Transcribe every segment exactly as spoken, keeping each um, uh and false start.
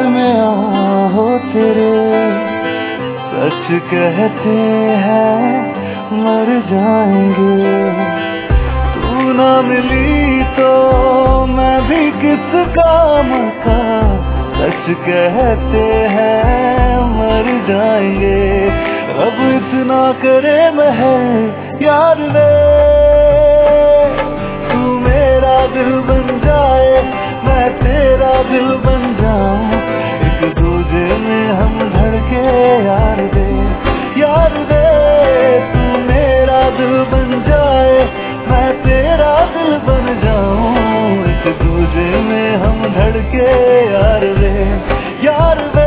में आहो तेरे, सच कहते हैं मर जाएंगे। तू ना मिली तो मैं भी किस काम का, सच कहते हैं मर जाएंगे। अब इतना करे महर यार वे, तू मेरा दिल बन जाए मैं तेरा दिल बन जाऊं, एक दूजे में हम धड़के यार वे, यार वे। तू मेरा दिल बन जाए मैं तेरा दिल बन जाऊं, एक दूजे में हम धड़के यार वे, यार वे।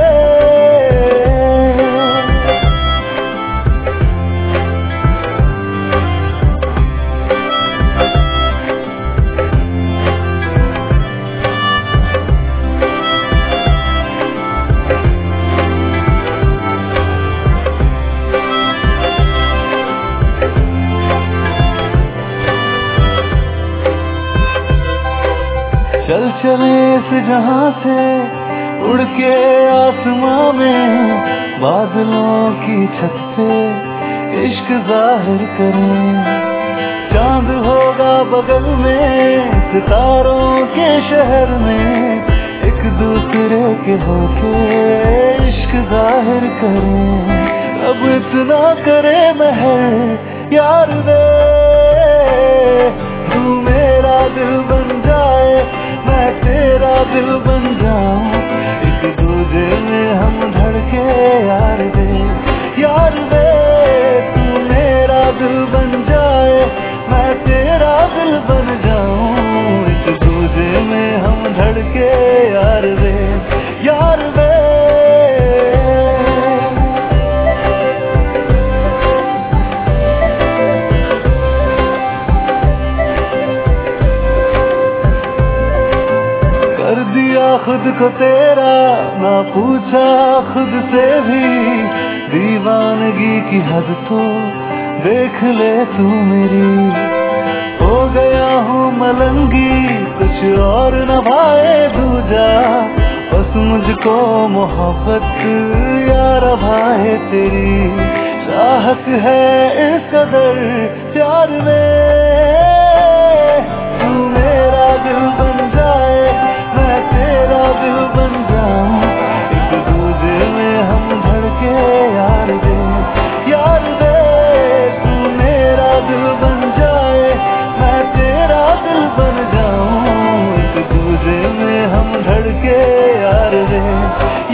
चल चले इस जहां से उड़ के आसमां में, बादलों की छत पे इश्क जाहिर करें। चांद होगा बगल में सितारों के शहर में, एक दूसरे के होके इश्क जाहिर करें। अब इतना करे महर यार वे, तू मेरा दिल बन जाए मैं तेरा दिल बन जाऊं, एक दूजे में हम धड़के यार वे, यार वे। तू मेरा दिल बन जाए मैं तेरा दिल बन जाऊं, एक दूजे में हम धड़के यार वे, यार वे। कर दिया खुद को तेरा ना पूछा खुद से भी, दीवानगी की हद तो देख ले तू मेरी। हो गया हूँ मलंगी कुछ और न भाए दूजा, बस मुझको मोहब्बत यार भाए तेरी। चाहत है इस कदर प्यार में, तू मेरा दिल बन जाए मैं तेरा दिल बन जाऊं, एक दूजे में हम धड़के यार वे, यार वे। तू मेरा दिल बन जाए मैं तेरा दिल बन जाऊं, एक दूजे में हम धड़के यार वे,